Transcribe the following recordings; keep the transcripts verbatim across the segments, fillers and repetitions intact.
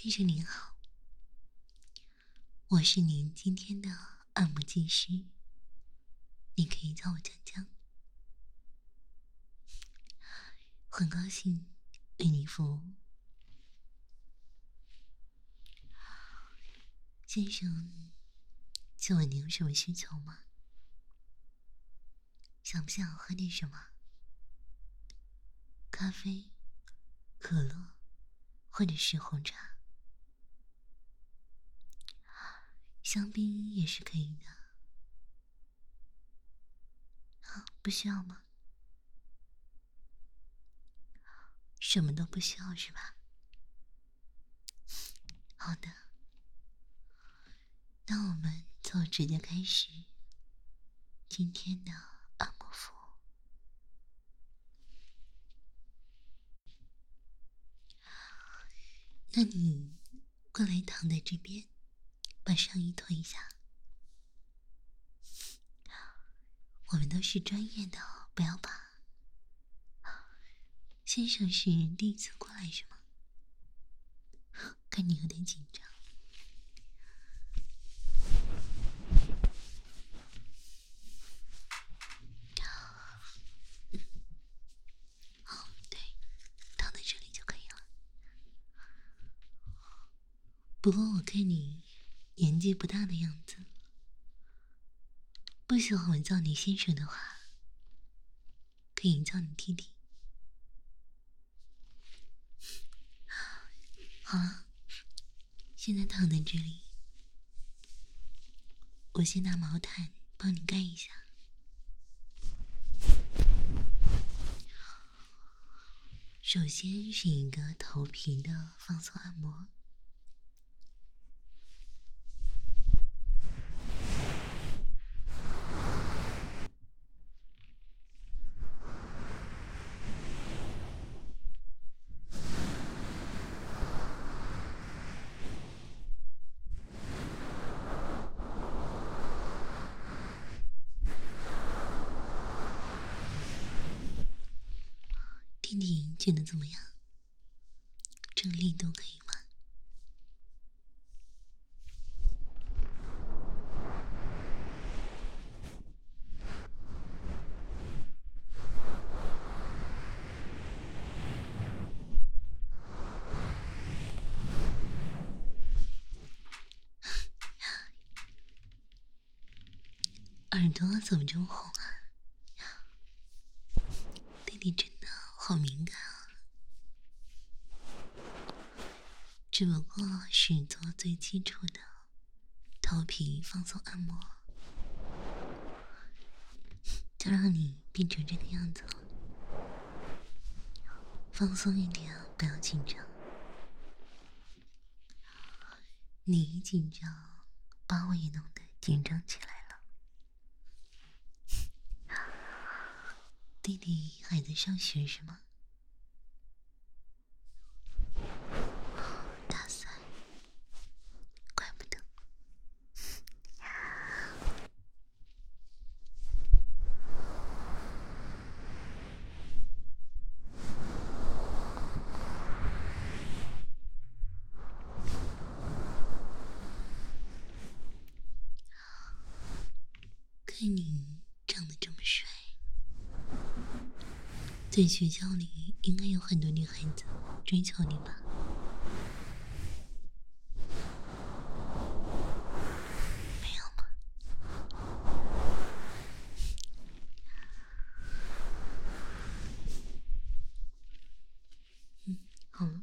先生您好，我是您今天的按摩技师，你可以叫我江江。很高兴为你服务。先生，请问您有什么需求吗？想不想喝点什么？咖啡、可乐，或者是红茶？香槟也是可以的。好，不需要吗？什么都不需要是吧？好的，那我们就直接开始今天的按摩服务。那你过来躺在这边，把上衣脱一下。我们都是专业的，不要怕。先生是第一次过来是吗？看你有点紧张。好，对，躺在这里就可以了。不过我看你年纪不大的样子，不喜欢我叫你先生的话，可以叫你弟弟。好了，现在躺在这里，我先拿毛毯帮你盖一下。首先是一个头皮的放松按摩。弟弟觉得怎么样？这个力度可以吗？耳朵怎么这么红啊？弟弟真的好敏感啊！只不过是做最基础的头皮放松按摩，就让你变成这个样子了。放松一点，不要紧张。你一紧张，把我也弄得紧张起来了。弟弟还在上学是吗？大三，怪不得。看你长得这么帅，在学校里应该有很多女孩子追求你吧？没有吗？嗯，好了，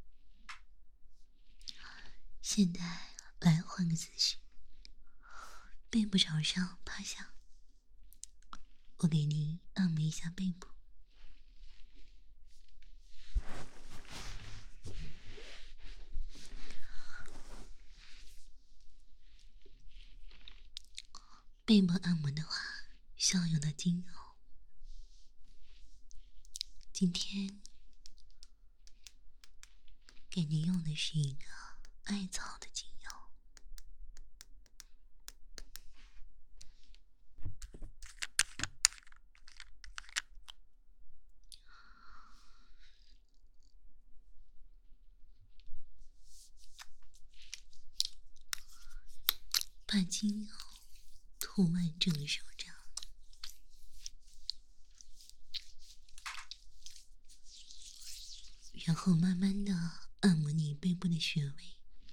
现在来换个姿势，背部朝上趴下，我给你按摩一下背部。背部按摩的话，需要用到精油。今天给你用的是一个艾草的精油。 把精油涂满整个手掌，然后慢慢的按摩你背部的穴位。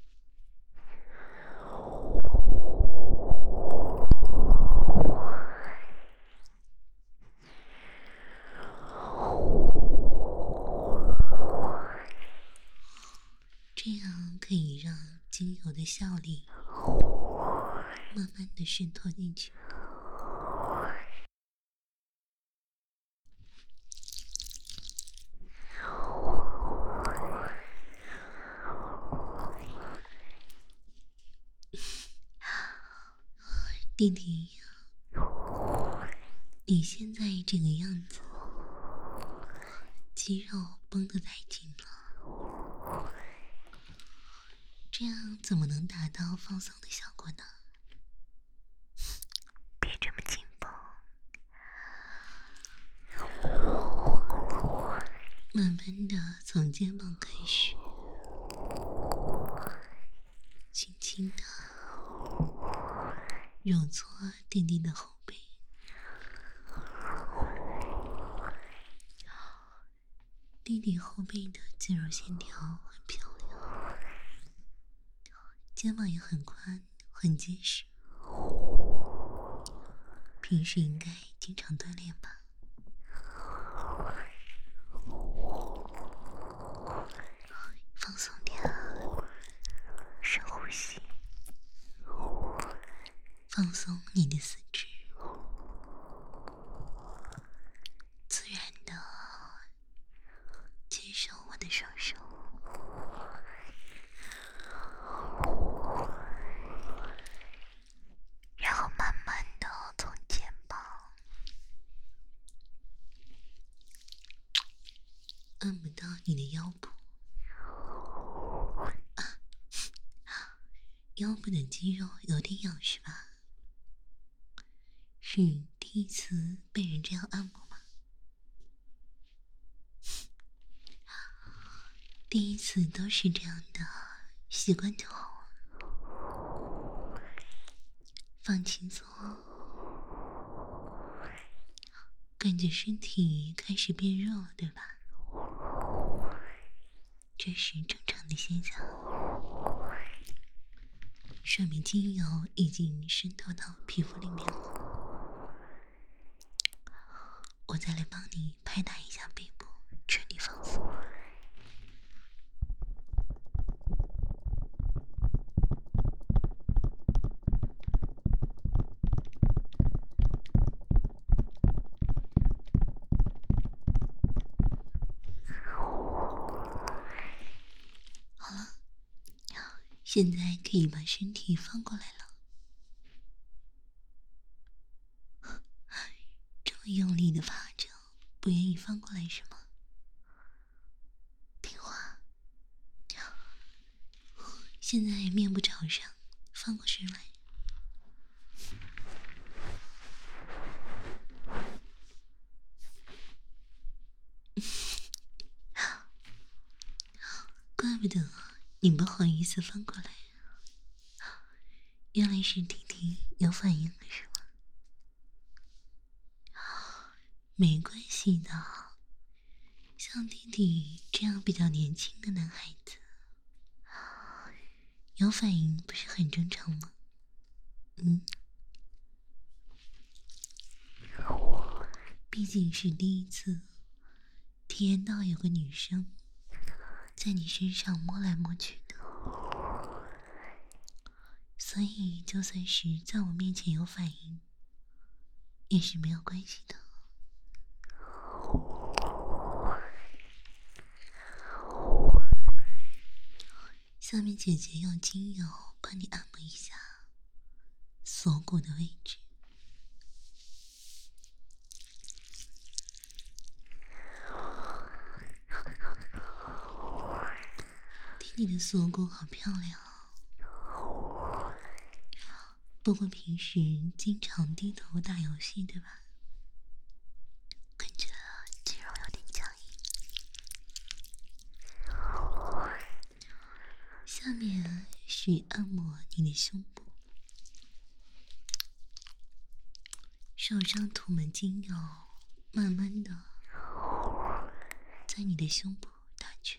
这样可以让精油的效力慢慢的渗透进去。弟弟，你现在这个样子，肌肉绷得太紧了，这样怎么能达到放松的效果呢？别这么紧绷，慢慢的从肩膀开始，轻轻的揉搓弟弟的后背。弟弟后背的肌肉线条很漂亮，肩膀也很宽很结实，平时应该经常锻炼吧。放松点，深呼吸，放松你的四肢，自然的接受我的双手，然后慢慢的从肩膀按摩到你的腰部。腰部的肌肉有点痒是吧？是第一次被人这样按摩吗？第一次都是这样的，习惯就好。放轻松，感觉身体开始变热了，对吧？这是正常的现象，说明精油已经渗透到皮肤里面了。我再来帮你拍打一下背部，彻底放松。好了，现在可以把身体翻过来了。这么用力的趴着，不愿意翻过来是吗？听话。现在面部朝上，翻过身来。怪不得你不好意思翻过来，原来是弟弟有反应了是吗？没关系的，像弟弟这样比较年轻的男孩子，有反应不是很正常吗？嗯，毕竟是第一次体验到有个女生在你身上摸来摸去的，所以就算是在我面前有反应也是没有关系的。下面姐姐用精油帮你按摩一下锁骨的位置。弟弟的锁骨好漂亮哦，不过平时经常低头打游戏对吧？感觉肌肉有点僵硬。下面是按摩你的胸部， 手上涂满精油，慢慢的在你的胸部打圈。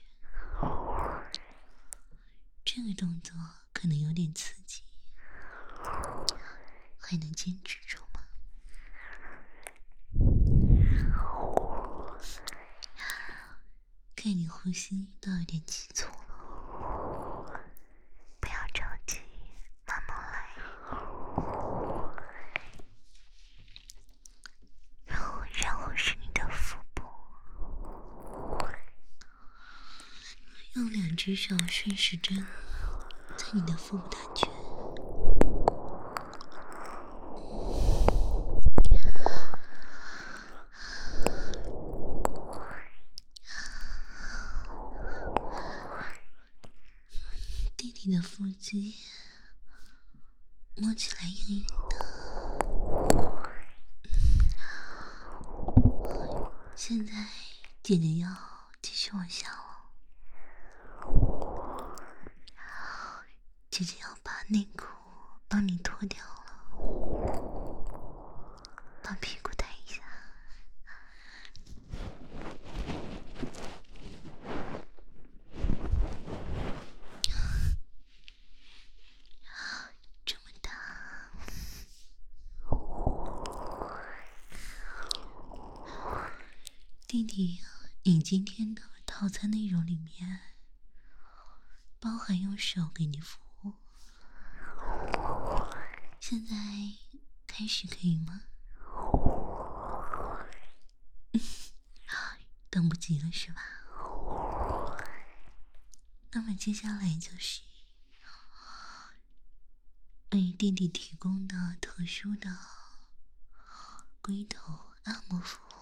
这个动作可能有点刺激，还能坚持住吗？看你呼吸都有点急促了，不要着急，慢慢来。然后，然后是你的腹部，用两只手顺时针在你的腹部打圈。弟弟的腹肌摸起来硬硬的，现在姐姐要继续往下了，姐姐要把内裤帮你脱掉了，把屁股抬一下。这么大，弟弟你今天的套餐内容里面包含用手给你服务，现在开始可以吗？等不及了是吧？那么接下来就是为弟弟提供的特殊的龟头按摩服务。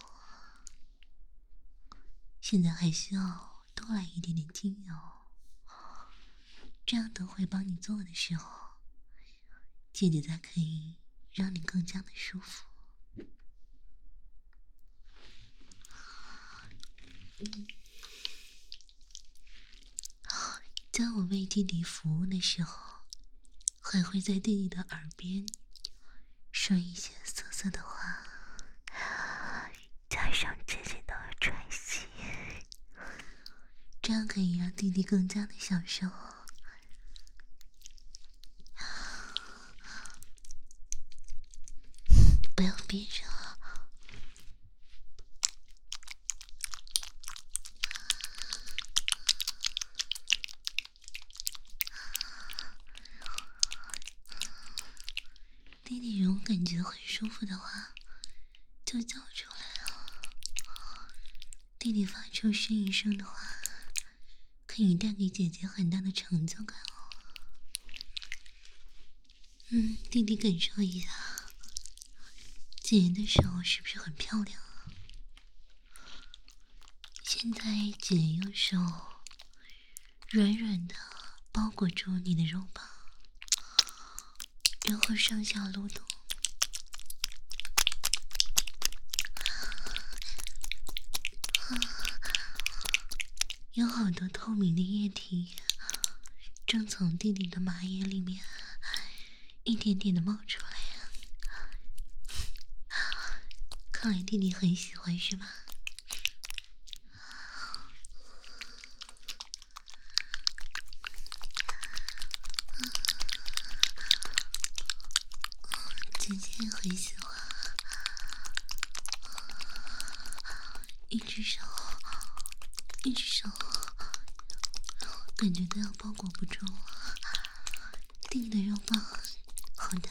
现在还需要多来一点点精油，这样等会帮你做的时候，姐姐才可以让你更加的舒服。嗯，在我为弟弟服务的时候，还会在弟弟的耳边说一些涩涩的话，加上姐姐的喘息，这样可以让弟弟更加的享受。不要憋着啊！弟弟如果感觉很舒服的话，就叫出来啊！弟弟发出呻吟声的话，可以带给姐姐很大的成就感哦。嗯，弟弟感受一下，姐姐的手是不是很漂亮啊？现在姐姐用手软软的包裹住你的肉棒，然后上下撸动，有好多透明的液体正从弟弟的马眼里面一点点的冒出来呀！看来弟弟很喜欢是吧？姐姐也很喜欢，一只手，一只手，感觉都要包裹不住了。弟弟的肉棒好大，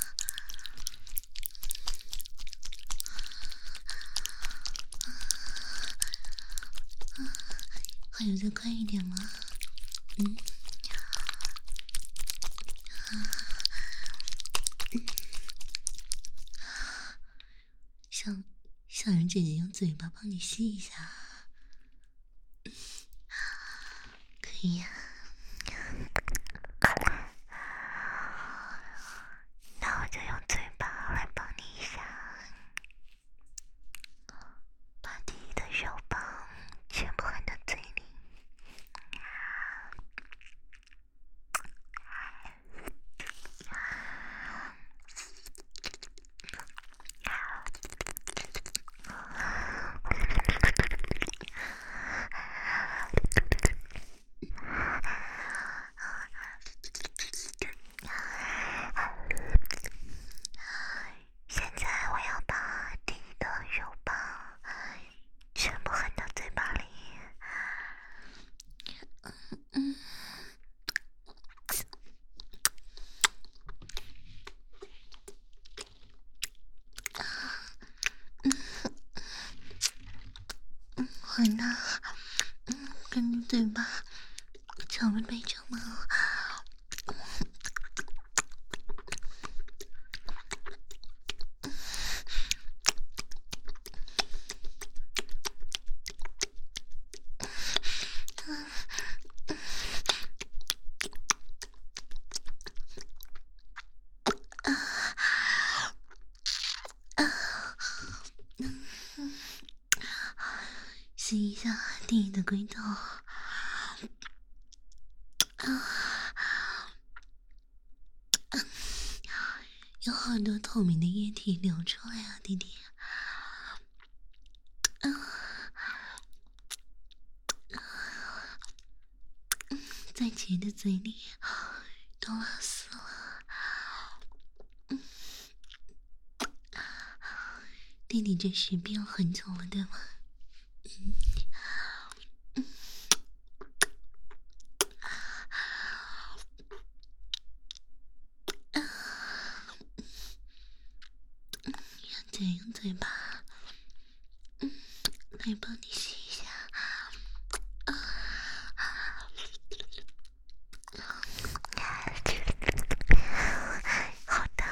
还有再快一点吗？嗯。想想让姐姐用嘴巴帮你吸一下，可以呀、那我就用嘴巴来帮你一下，把弟弟的肉棒全部含到嘴里。 会呢，嗯，跟你嘴巴巧了背着吗？吸一下弟弟的龟头，有好多透明的液体流出来啊，弟弟。在姐的嘴里都拉死了。弟弟这是憋了很久了，对吗？嗯让姐用嘴巴，嗯，来帮你吸一下。啊，好的。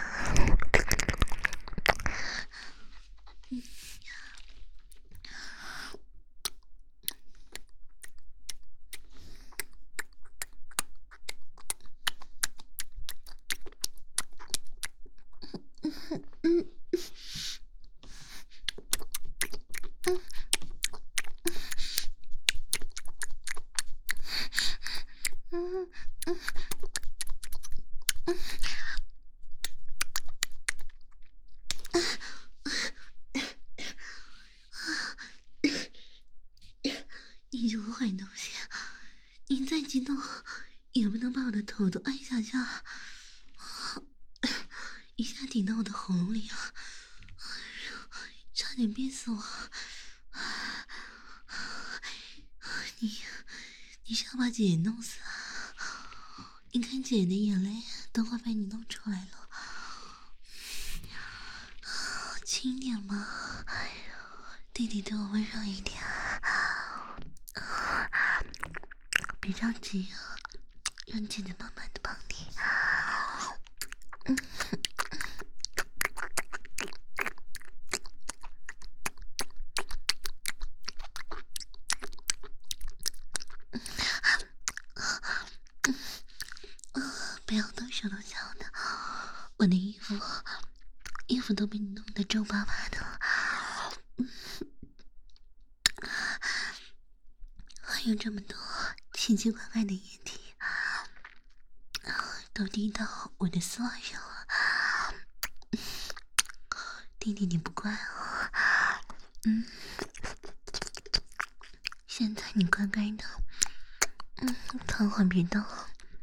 嗯。嗯嗯嗯嗯嗯，你这个坏东西，你再激动也不能把我的头都按下去啊！一下顶到我的喉咙里啊，差点憋死我！你你是要把姐姐弄死啊？你看姐姐的眼泪都快被你弄出来了，轻点嘛，弟弟对我温柔一点，别着急啊，让姐姐慢慢的帮你。嗯。不要动手动脚的，我的衣服衣服都被你弄得皱巴巴的，还有这么多奇奇怪怪的液体，都滴到我的丝袜上了。弟弟你不乖哦，嗯，现在你乖乖的，嗯，疼会别动，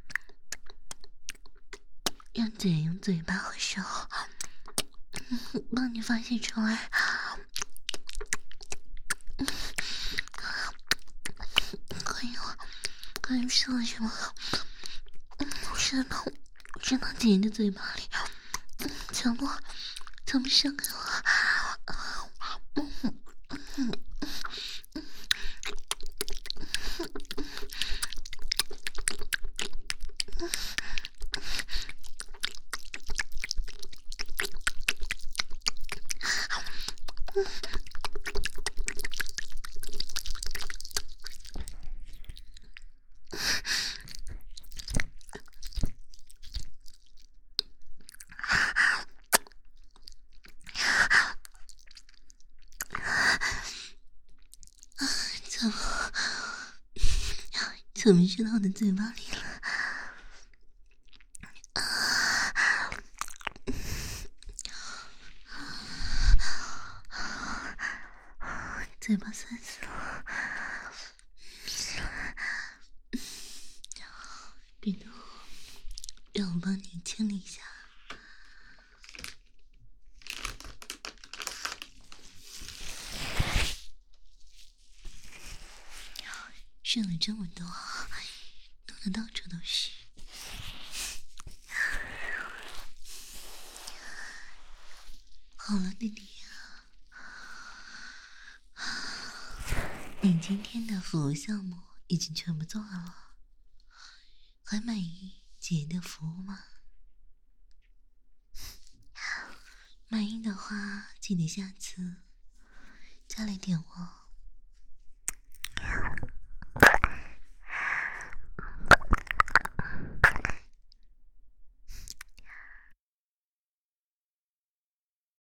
让姐用嘴巴和手，嗯，帮你发泄出来。可以了，可以射了是吗？嗯，射到射到姐姐的嘴巴里，嗯，全部全部射给我。嗯嗯嗯怎么怎么射到我的嘴巴里了？嘴巴酸死了，别动，让我帮你清理一下。射了这么多，弄得到处都是。好了，弟弟。 你今天的服务项目已经全部做完了，还满意姐的服务吗？满意的话，记得下次再来点我。